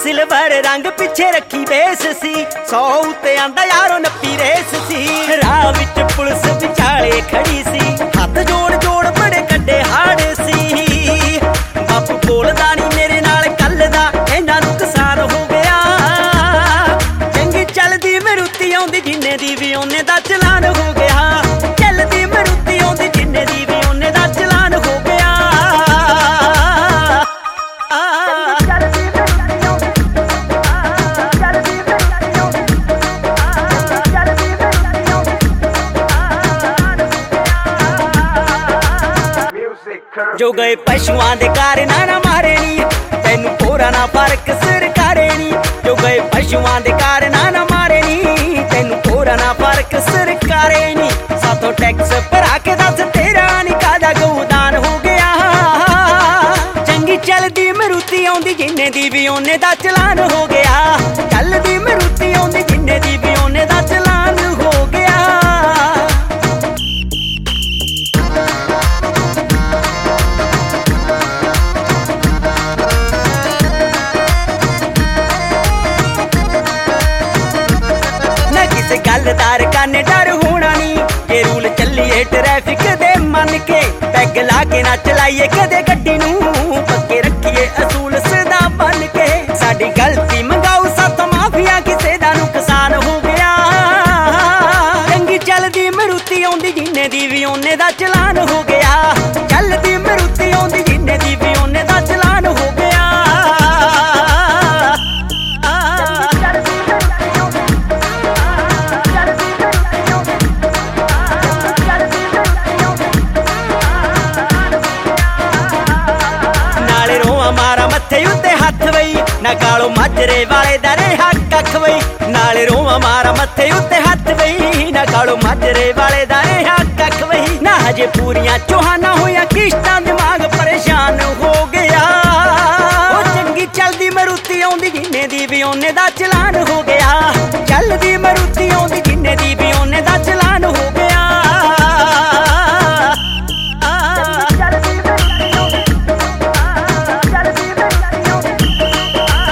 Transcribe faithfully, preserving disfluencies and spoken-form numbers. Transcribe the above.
Silver रंग पिछे रखी बेस सी, सौ उत्ते आंदा यारों नप्पी रेस सी। राह विच पुलिस विचाले खड़ी सी, हथ जोड़ जोड़ बड़े कड्डे हाड़ सी। बापू बोलदा नी मेरे नाल कल दा, इन्हां नूं नुकसान हो गया। चंगी चलदी मरूती आउंदी जिन्ने दी भी ओने दा चलान हो गया। चलदी मरूती आउंदी जिन्ने दी भी ओने दा चलान हो गया। जो गए पशुआं दे कारना ना मारे नी, तैनू भोरा ना फर्क सरकारे नी। जो गए पशुआं दे कारना ना मारे नी, तैनू भोरा ना फर्क सरकारे नी। साथों टैक्स भरा के दस तेरा नी कादा गौदान हो गया। चंगी चलदी मरूती आउंदी जिन्ने दी भी ओने दा चलान हो गया। चलदी मरूती आउंदी जिन्ने दी भी ओने दा चलान हो गया। गलदार काने डर होना नी, जे रूल चलिए ट्रैफिक दे मन के। पैग ला के ना चलाइए कदे गड्डी नूं, पक्के रखिए असूल सदा बन के। साडी गलती मंगाओ साथ माफिया, किसे दा नुकसान हो गया। चंगी चलदी मरूती आउंदी जिन्ने दी भी ओने दा चलान हो गया। चलदी मरूती आउंदी जिन्ने दी भी ओने दा चलान हो गया। मारा मत्थे उत्ते हथ वई, ना कालो माजरे वाले दरे हक अख वई। नाले रोवा मारा मत्थे उत्ते हथ वई, ना कालो माजरे वाले दरे हक अख वई। ना हजे पूरियां चौहाना